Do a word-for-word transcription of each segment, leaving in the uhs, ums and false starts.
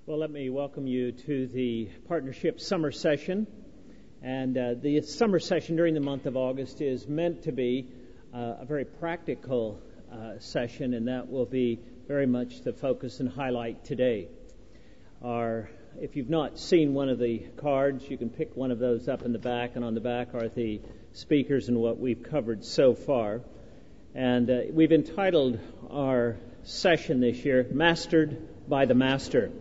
Well, let me welcome you to the Partnership Summer Session. And uh, the summer session during the month of August is meant to be uh, a very practical uh, session, and that will be very much the focus and highlight today. Our, if you've not seen one of the cards, you can pick one of those up in the back, and on the back are the speakers and what we've covered so far. And uh, we've entitled our session this year, Mastered by the Master.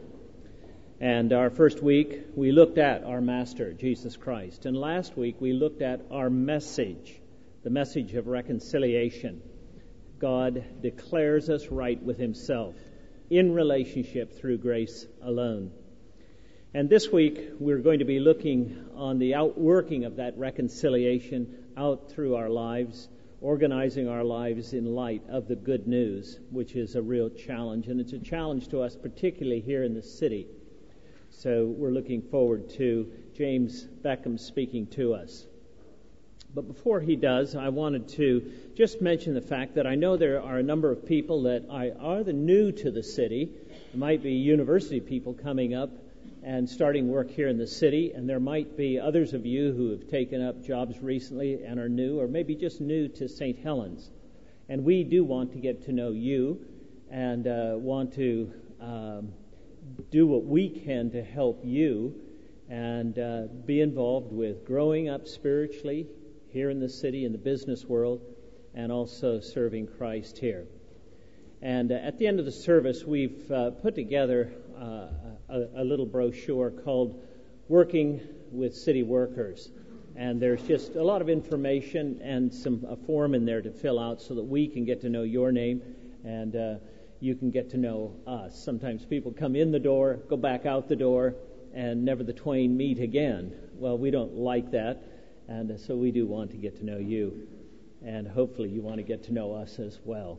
And our first week, we looked at our Master, Jesus Christ. And last week, we looked at our message, the message of reconciliation. God declares us right with Himself in relationship through grace alone. And this week, we're going to be looking on the outworking of that reconciliation out through our lives, organizing our lives in light of the good news, which is a real challenge. And it's a challenge to us, particularly here in the city. So we're looking forward to James Beckham speaking to us. But before he does, I wanted to just mention the fact that I know there are a number of people that are the new to the city. There might be university people coming up and starting work here in the city, and there might be others of you who have taken up jobs recently and are new, or maybe just new to Saint Helens. And we do want to get to know you and uh, want to um, do what we can to help you and uh, be involved with growing up spiritually here in the city, in the business world, and also serving Christ here. And uh, at the end of the service, we've uh, put together uh, a, a little brochure called Working with City Workers. And there's just a lot of information and some a form in there to fill out so that we can get to know your name and uh, you can get to know us. Sometimes people come in the door, go back out the door, and never the twain meet again. Well, we don't like that, and so we do want to get to know you, and hopefully you want to get to know us as well.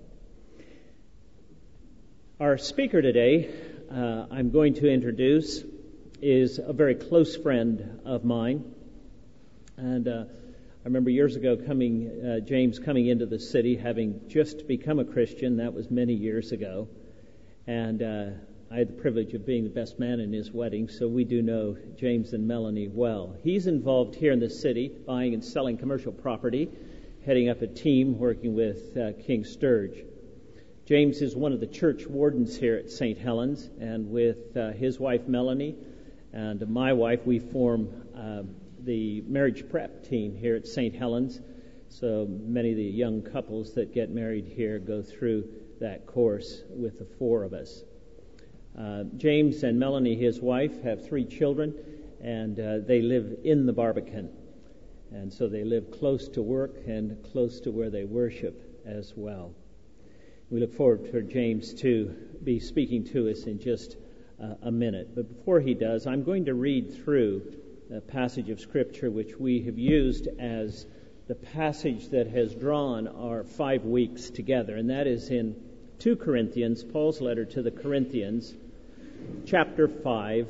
Our speaker today, uh, I'm going to introduce, is a very close friend of mine, and uh, I remember years ago coming, uh, James coming into the city, having just become a Christian. That was many years ago. And uh, I had the privilege of being the best man in his wedding, so we do know James and Melanie well. He's involved here in the city, buying and selling commercial property, heading up a team working with uh, King Sturge. James is one of the church wardens here at Saint Helens, and with uh, his wife Melanie and my wife, we form um, the marriage prep team here at Saint Helens. So many of the young couples that get married here go through that course with the four of us. Uh, James and Melanie, his wife, have three children, and uh, they live in the Barbican. And so they live close to work and close to where they worship as well. We look forward for James to be speaking to us in just uh, a minute. But before he does, I'm going to read through a passage of Scripture which we have used as the passage that has drawn our five weeks together, and that is in Second Corinthians, Paul's letter to the Corinthians, chapter five,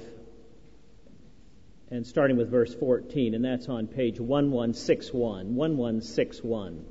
and starting with verse fourteen, and that's on page eleven sixty-one, eleven sixty-one.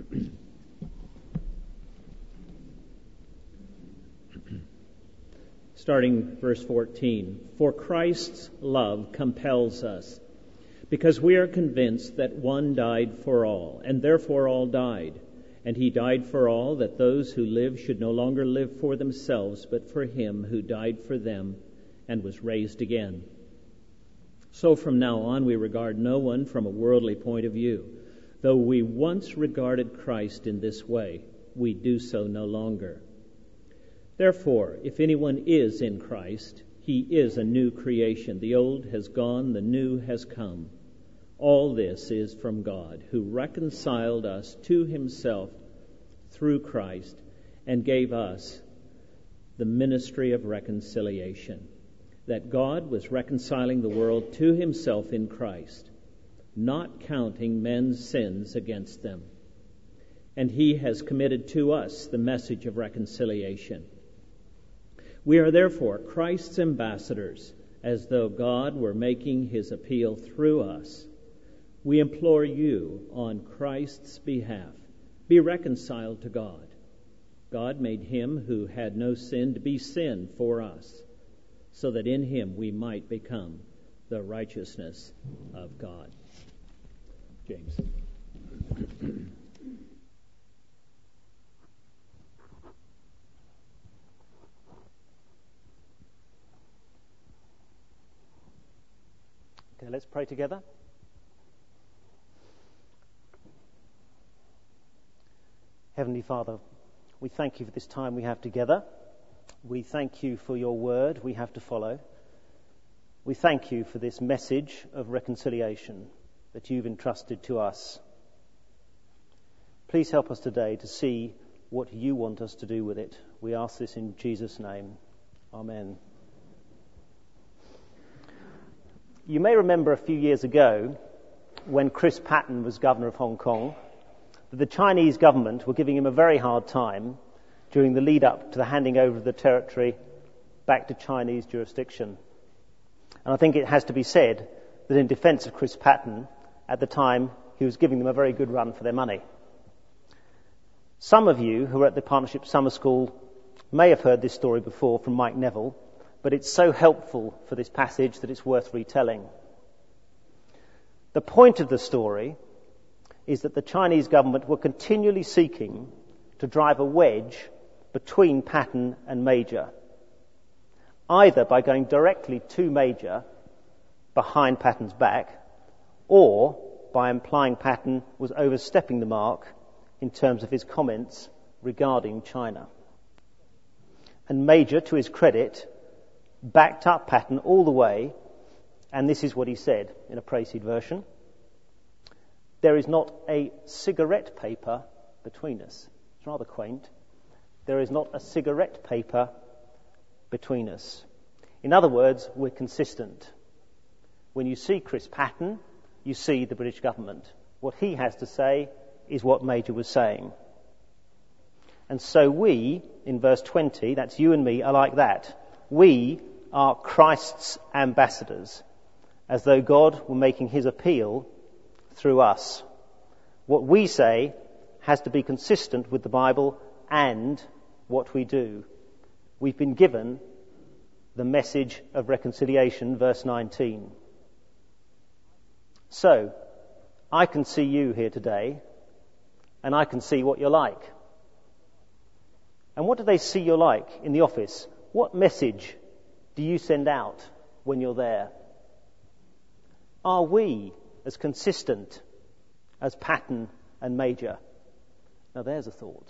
Starting verse fourteen, for Christ's love compels us, because we are convinced that one died for all, and therefore all died. And he died for all, that those who live should no longer live for themselves, but for him who died for them and was raised again. So from now on we regard no one from a worldly point of view. Though we once regarded Christ in this way, we do so no longer. Therefore, if anyone is in Christ, he is a new creation. The old has gone, the new has come. All this is from God, who reconciled us to himself through Christ and gave us the ministry of reconciliation. That God was reconciling the world to himself in Christ, not counting men's sins against them. And he has committed to us the message of reconciliation. We are therefore Christ's ambassadors, as though God were making his appeal through us. We implore you on Christ's behalf, be reconciled to God. God made him who had no sin to be sin for us, so that in him we might become the righteousness of God. James. Okay, let's pray together. Heavenly Father, we thank you for this time we have together. We thank you for your word we have to follow. We thank you for this message of reconciliation that you've entrusted to us. Please help us today to see what you want us to do with it. We ask this in Jesus' name. Amen. You may remember a few years ago when Chris Patten was governor of Hong Kong, that the Chinese government were giving him a very hard time during the lead up to the handing over of the territory back to Chinese jurisdiction. And I think it has to be said that in defence of Chris Patten, at the time, he was giving them a very good run for their money. Some of you who were at the Partnership Summer School may have heard this story before from Mike Neville, but it's so helpful for this passage that it's worth retelling. The point of the story is that the Chinese government were continually seeking to drive a wedge between Patten and Major, either by going directly to Major behind Patten's back, or by implying Patten was overstepping the mark in terms of his comments regarding China. And Major, to his credit, backed up Patten all the way, and this is what he said in a Prayseed version: "There is not a cigarette paper between us." It's rather quaint. There is not a cigarette paper between us. In other words, we're consistent. When you see Chris Patten, you see the British government. What he has to say is what Major was saying. And so we, in verse twenty, that's you and me, are like that. We are Christ's ambassadors, as though God were making his appeal through us. What we say has to be consistent with the Bible and what we do. We've been given the message of reconciliation, verse nineteen. So, I can see you here today, and I can see what you're like. And what do they see you're like in the office? What message do you send out when you're there? Are we as consistent as Patten and Major? Now there's a thought.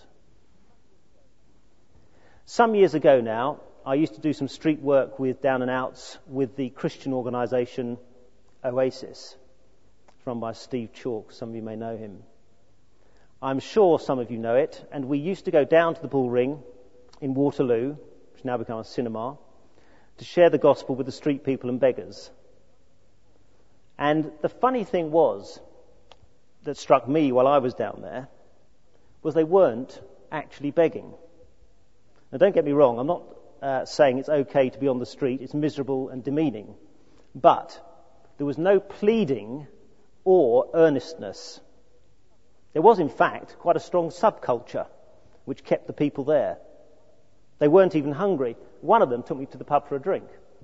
Some years ago now, I used to do some street work with down and outs with the Christian organisation Oasis, run by Steve Chalk. Some of you may know him. I'm sure some of you know it, and we used to go down to the Bull Ring in Waterloo, which has now become a cinema, to share the gospel with the street people and beggars. And the funny thing was, that struck me while I was down there, was they weren't actually begging. Now don't get me wrong, I'm not uh, saying it's okay to be on the street, it's miserable and demeaning, but there was no pleading or earnestness. There was, in fact, quite a strong subculture which kept the people there. They weren't even hungry. One of them took me to the pub for a drink.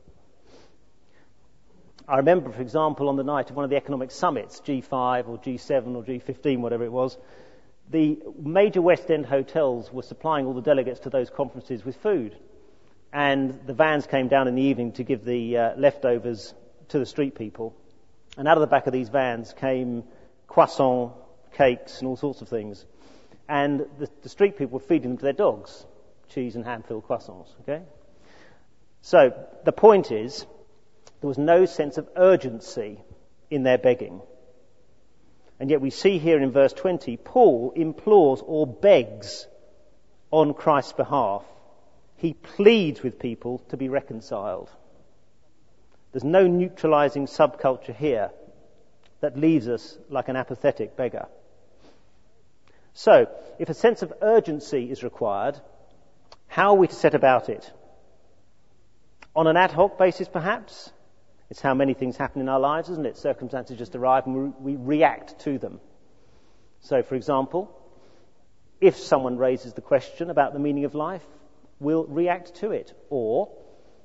I remember, for example, on the night of one of the economic summits, G five or G seven or G fifteen, whatever it was, the major West End hotels were supplying all the delegates to those conferences with food. And the vans came down in the evening to give the uh, leftovers to the street people. And out of the back of these vans came croissant, cakes and all sorts of things. And the, the street people were feeding them to their dogs, cheese and ham-filled croissants, okay? So the point is, there was no sense of urgency in their begging. And yet we see here in verse twenty, Paul implores or begs on Christ's behalf. He pleads with people to be reconciled. There's no neutralizing subculture here that leaves us like an apathetic beggar. So, if a sense of urgency is required, how are we to set about it? On an ad hoc basis, perhaps? It's how many things happen in our lives, isn't it? Circumstances just arrive and we react to them. So, for example, if someone raises the question about the meaning of life, we'll react to it. Or,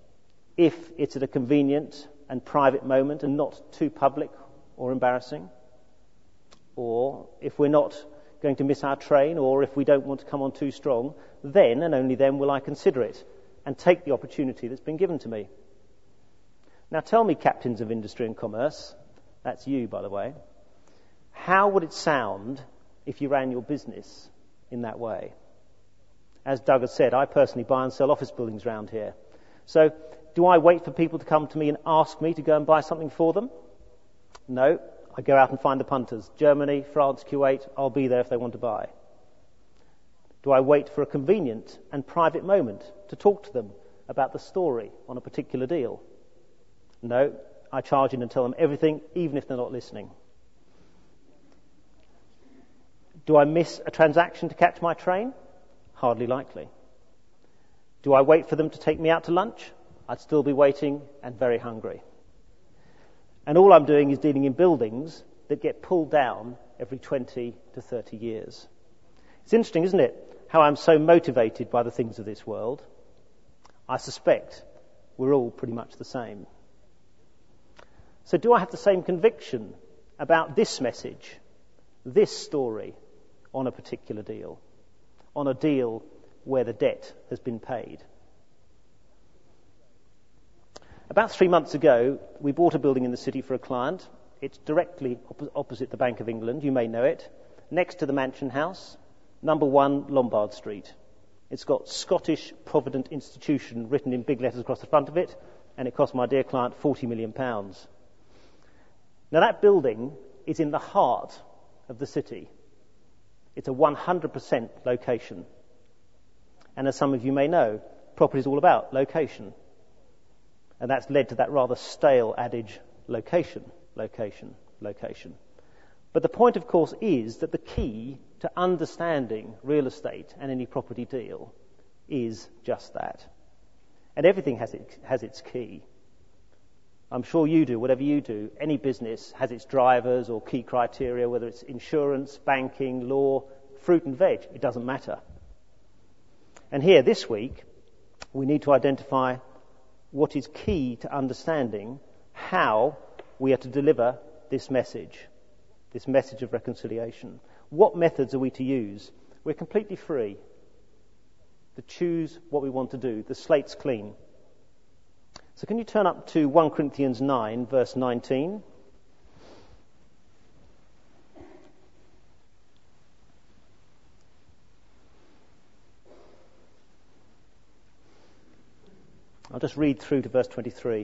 if it's at a convenient and private moment and not too public or embarrassing, or if we're not going to miss our train, or if we don't want to come on too strong, then and only then will I consider it and take the opportunity that's been given to me. Now tell me, captains of industry and commerce, that's you, by the way, how would it sound if you ran your business in that way? As Doug has said, I personally buy and sell office buildings around here. So do I wait for people to come to me and ask me to go and buy something for them? No. I go out and find the punters. Germany, France, Kuwait, I'll be there if they want to buy. Do I wait for a convenient and private moment to talk to them about the story on a particular deal? No. I charge in and tell them everything, even if they're not listening. Do I miss a transaction to catch my train? Hardly likely. Do I wait for them to take me out to lunch? I'd still be waiting and very hungry. And all I'm doing is dealing in buildings that get pulled down every twenty to thirty years. It's interesting, isn't it, how I'm so motivated by the things of this world. I suspect we're all pretty much the same. So do I have the same conviction about this message, this story, on a particular deal, on a deal where the debt has been paid? About three months ago, we bought a building in the city for a client. It's directly op- opposite the Bank of England, you may know it, next to the Mansion House, number one Lombard Street. It's got Scottish Provident Institution written in big letters across the front of it, and it cost my dear client forty million pounds. Now that building is in the heart of the city. It's a one hundred percent location. And as some of you may know, property is all about location. And that's led to that rather stale adage, location, location, location. But the point, of course, is that the key to understanding real estate and any property deal is just that. And everything has, it, has its key. I'm sure you do, whatever you do. Any business has its drivers or key criteria, whether it's insurance, banking, law, fruit and veg. It doesn't matter. And here, this week, we need to identify what is key to understanding how we are to deliver this message, this message of reconciliation. What methods are we to use? We're completely free to choose what we want to do. The slate's clean. So can you turn up to First Corinthians nine, verse nineteen? I'll just read through to verse twenty-three.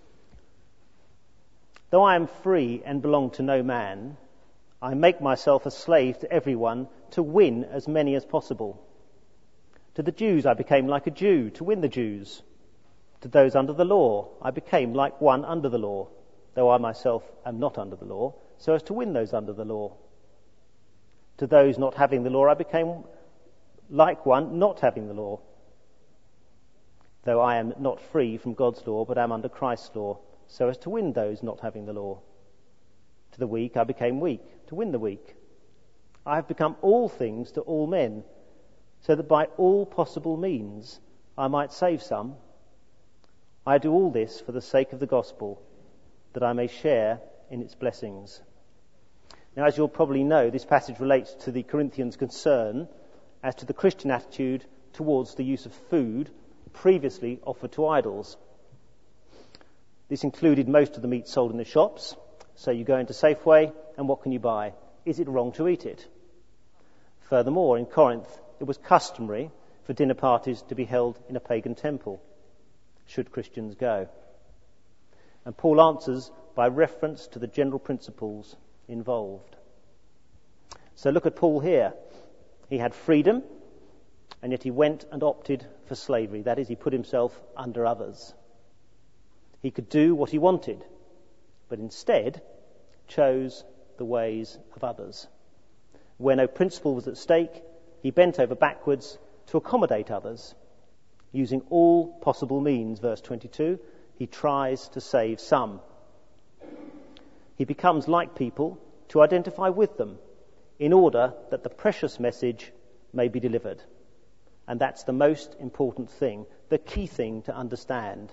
Though I am free and belong to no man, I make myself a slave to everyone to win as many as possible. To the Jews I became like a Jew to win the Jews. To those under the law I became like one under the law, though I myself am not under the law, so as to win those under the law. To those not having the law I became like one not having the law, though I am not free from God's law, but am under Christ's law, so as to win those not having the law. To the weak I became weak, to win the weak. I have become all things to all men, so that by all possible means I might save some. I do all this for the sake of the gospel, that I may share in its blessings. Now, as you'll probably know, this passage relates to the Corinthians' concern as to the Christian attitude towards the use of food previously offered to idols. This included most of the meat sold in the shops. So you go into Safeway, and what can you buy? Is it wrong to eat it? Furthermore, in Corinth, it was customary for dinner parties to be held in a pagan temple, should Christians go. And Paul answers by reference to the general principles involved. So look at Paul here. He had freedom, and yet he went and opted for slavery. That is, he put himself under others. He could do what he wanted, but instead chose the ways of others. Where no principle was at stake, he bent over backwards to accommodate others. Using all possible means, verse twenty-two, he tries to save some. He becomes like people to identify with them in order that the precious message may be delivered. And that's the most important thing, the key thing to understand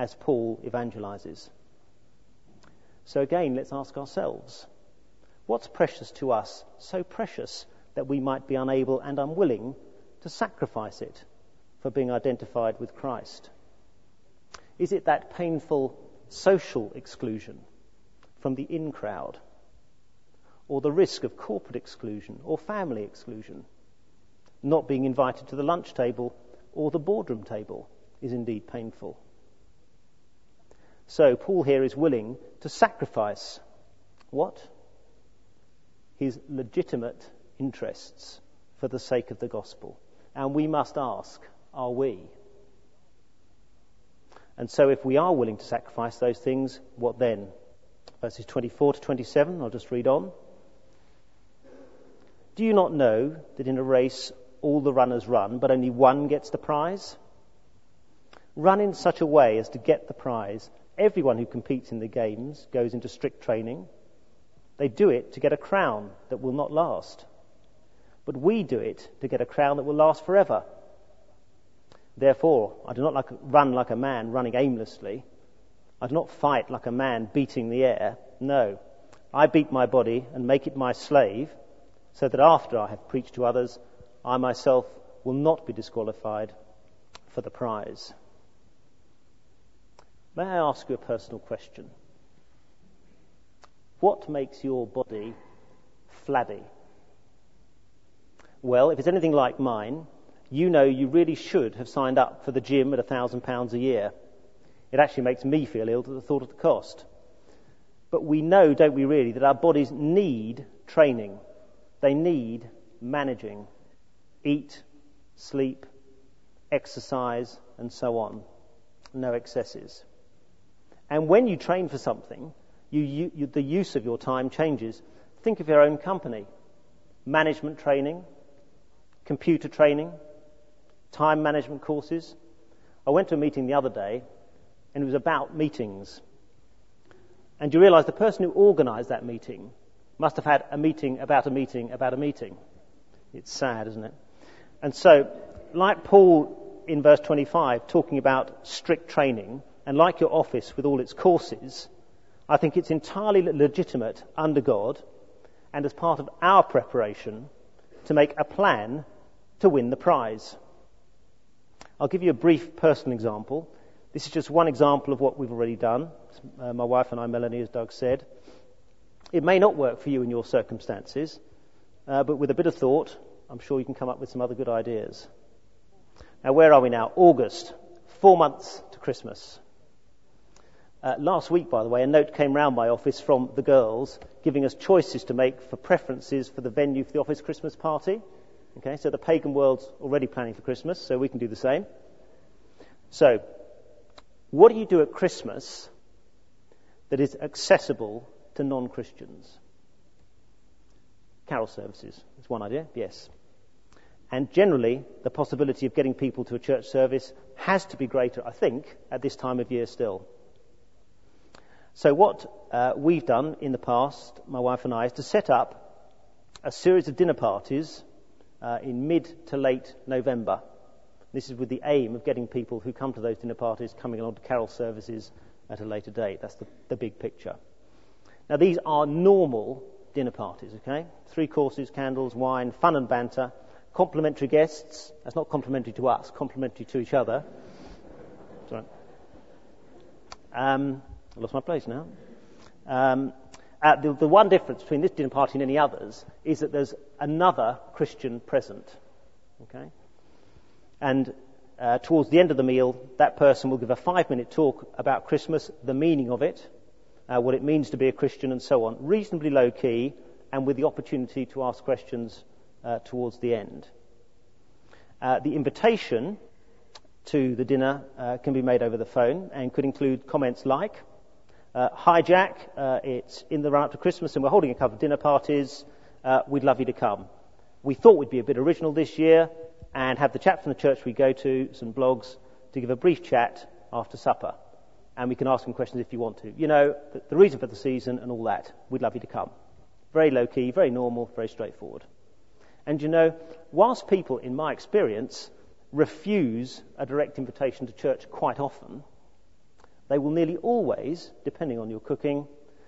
as Paul evangelizes. So again, let's ask ourselves, what's precious to us, so precious that we might be unable and unwilling to sacrifice it for being identified with Christ? Is it that painful social exclusion from the in crowd, or the risk of corporate exclusion or family exclusion? Not being invited to the lunch table or the boardroom table is indeed painful. So Paul here is willing to sacrifice what? His legitimate interests for the sake of the gospel. And we must ask, are we? And so if we are willing to sacrifice those things, what then? Verses twenty-four to twenty-seven, I'll just read on. Do you not know that in a race all the runners run, but only one gets the prize? Run in such a way as to get the prize. Everyone who competes in the games goes into strict training. They do it to get a crown that will not last. But we do it to get a crown that will last forever. Therefore, I do not like, run like a man running aimlessly. I do not fight like a man beating the air. No, I beat my body and make it my slave, so that after I have preached to others, I myself will not be disqualified for the prize. May I ask you a personal question? What makes your body flabby? Well, if it's anything like mine, you know you really should have signed up for the gym at a thousand pounds a year. It actually makes me feel ill to the thought of the cost. But we know, don't we really, that our bodies need training. They need managing. Eat, sleep, exercise, and so on. No excesses. And when you train for something, you, you, you, the use of your time changes. Think of your own company. Management training, computer training, time management courses. I went to a meeting the other day, and it was about meetings. And you realise the person who organised that meeting must have had a meeting about a meeting about a meeting. It's sad, isn't it? And so, like Paul in verse twenty-five, talking about strict training, and like your office with all its courses, I think it's entirely legitimate under God, and as part of our preparation, to make a plan to win the prize. I'll give you a brief personal example. This is just one example of what we've already done. Uh, my wife and I, Melanie, as Doug said. It may not work for you in your circumstances, uh, but with a bit of thought, I'm sure you can come up with some other good ideas. Now, where are we now? August. Four months to Christmas. Uh, last week, by the way, a note came round my office from the girls giving us choices to make for preferences for the venue for the office Christmas party. Okay, so the pagan world's already planning for Christmas, so we can do the same. So, what do you do at Christmas that is accessible to non-Christians? Carol services is one idea, yes. And generally, the possibility of getting people to a church service has to be greater, I think, at this time of year still. So what uh, we've done in the past, my wife and I, is to set up a series of dinner parties uh, in mid to late November. This is with the aim of getting people who come to those dinner parties coming along to carol services at a later date. That's the, the big picture. Now, these are normal dinner parties, okay? Three courses, candles, wine, fun and banter, complimentary guests. That's not complimentary to us, complimentary to each other. Sorry. Um... I lost my place now. Um, uh, the, the one difference between this dinner party and any others is that there's another Christian present. Okay? And uh, towards the end of the meal, that person will give a five-minute talk about Christmas, the meaning of it, uh, what it means to be a Christian, and so on. Reasonably low-key, and with the opportunity to ask questions uh, towards the end. Uh, the invitation to the dinner uh, can be made over the phone and could include comments like, Uh, hi Jack, uh, it's in the run-up to Christmas and we're holding a couple of dinner parties. Uh, we'd love you to come. We thought we'd be a bit original this year and have the chap from the church we go to, some blogs, to give a brief chat after supper. And we can ask him questions if you want to. You know, the, the reason for the season and all that. We'd love you to come. Very low-key, very normal, very straightforward. And you know, whilst people, in my experience, refuse a direct invitation to church quite often, they will nearly always, depending on your cooking,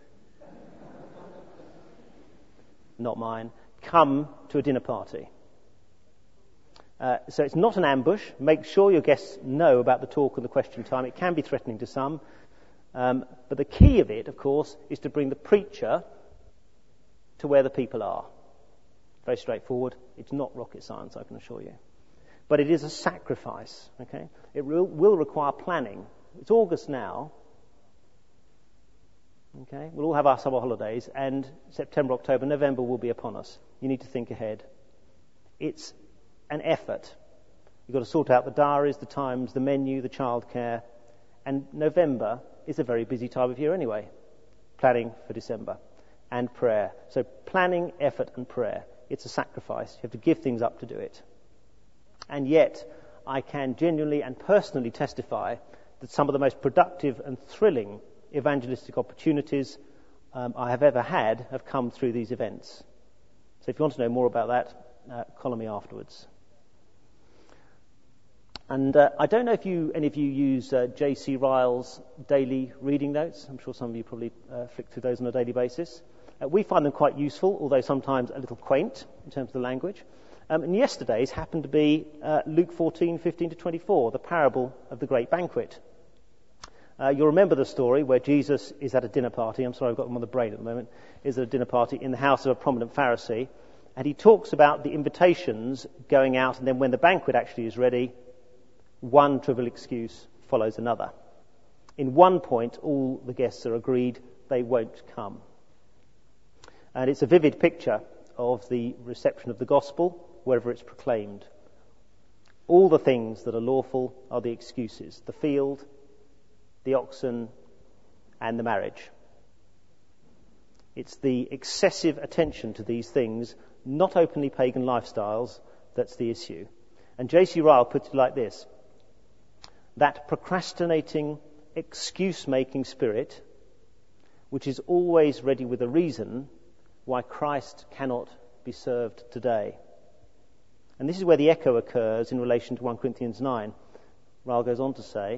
not mine, come to a dinner party. Uh, so it's not an ambush. Make sure your guests know about the talk and the question time. It can be threatening to some. Um, but the key of it, of course, is to bring the preacher to where the people are. Very straightforward. It's not rocket science, I can assure you. But it is a sacrifice, okay? It will, will require planning. It's August now. Okay? We'll all have our summer holidays, and September, October, November will be upon us. You need to think ahead. It's an effort. You've got to sort out the diaries, the times, the menu, the childcare. And November is a very busy time of year anyway. Planning for December. And prayer. So planning, effort, and prayer. It's a sacrifice. You have to give things up to do it. And yet, I can genuinely and personally testify that some of the most productive and thrilling evangelistic opportunities um, I have ever had have come through these events. So if you want to know more about that, uh, call me afterwards. And uh, I don't know if you any of you use uh, J C Ryle's daily reading notes. I'm sure some of you probably uh, flick through those on a daily basis. Uh, we find them quite useful, although sometimes a little quaint in terms of the language. Um, and yesterday's happened to be uh, Luke fourteen, fifteen to twenty-four, the parable of the great banquet. Uh, you'll remember the story where Jesus is at a dinner party. I'm sorry, I've got them on the brain at the moment. Is at a dinner party in the house of a prominent Pharisee. And he talks about the invitations going out, and then when the banquet actually is ready, one trivial excuse follows another. In one point, all the guests are agreed they won't come. And it's a vivid picture of the reception of the gospel wherever it's proclaimed. All the things that are lawful are the excuses. The field, the oxen, and the marriage. It's the excessive attention to these things, not openly pagan lifestyles, that's the issue. And J C Ryle puts it like this: that procrastinating, excuse-making spirit, which is always ready with a reason why Christ cannot be served today. And this is where the echo occurs in relation to First Corinthians nine. Ryle goes on to say,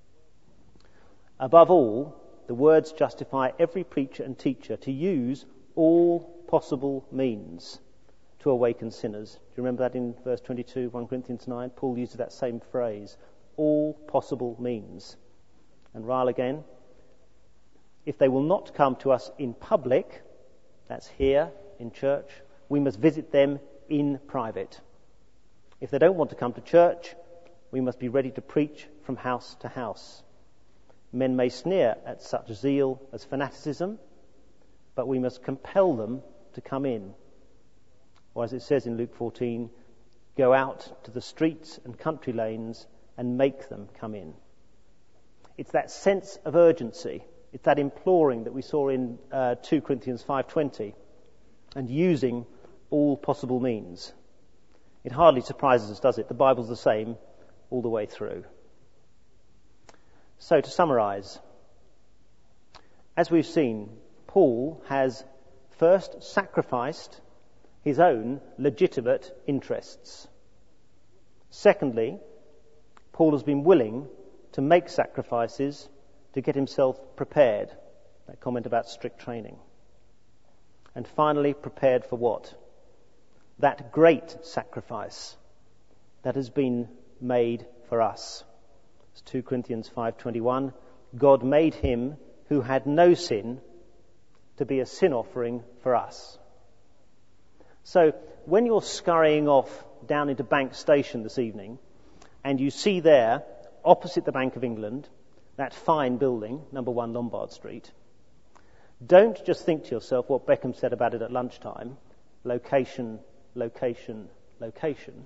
above all, the words justify every preacher and teacher to use all possible means to awaken sinners. Do you remember that in verse twenty-two, First Corinthians nine? Paul uses that same phrase, all possible means. And Ryle again, if they will not come to us in public, that's here in church, we must visit them in private. If they don't want to come to church, we must be ready to preach from house to house. Men may sneer at such zeal as fanaticism, but we must compel them to come in. Or as it says in Luke fourteen, go out to the streets and country lanes and make them come in. It's that sense of urgency. It's that imploring that we saw in uh, Second Corinthians five twenty, and using all possible means. It hardly surprises us, does it? The Bible's the same all the way through. So to summarize, as we've seen, Paul has first sacrificed his own legitimate interests. Secondly, Paul has been willing to make sacrifices to get himself prepared. That comment about strict training. And finally, prepared for what? That great sacrifice that has been made for us. It's Second Corinthians five twenty-one. God made him who had no sin to be a sin offering for us. So when you're scurrying off down into Bank Station this evening, and you see there, opposite the Bank of England, that fine building, number one Lombard Street, don't just think to yourself what Beckham said about it at lunchtime, location, location, location.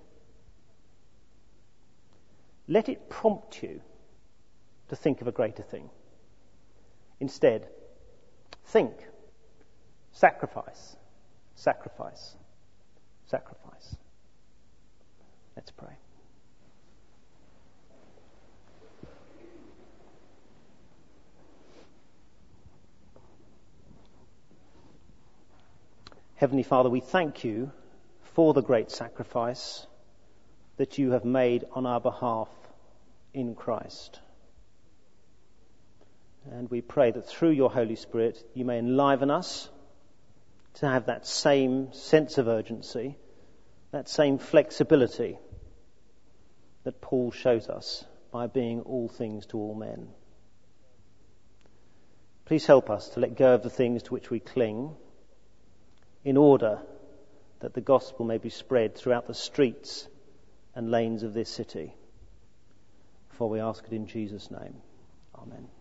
Let it prompt you to think of a greater thing. Instead, think, sacrifice, sacrifice, sacrifice. Let's pray. Heavenly Father, we thank you for the great sacrifice that you have made on our behalf in Christ. And we pray that through your Holy Spirit you may enliven us to have that same sense of urgency, that same flexibility that Paul shows us by being all things to all men. Please help us to let go of the things to which we cling in order that the gospel may be spread throughout the streets and lanes of this city. For we ask it in Jesus' name. Amen.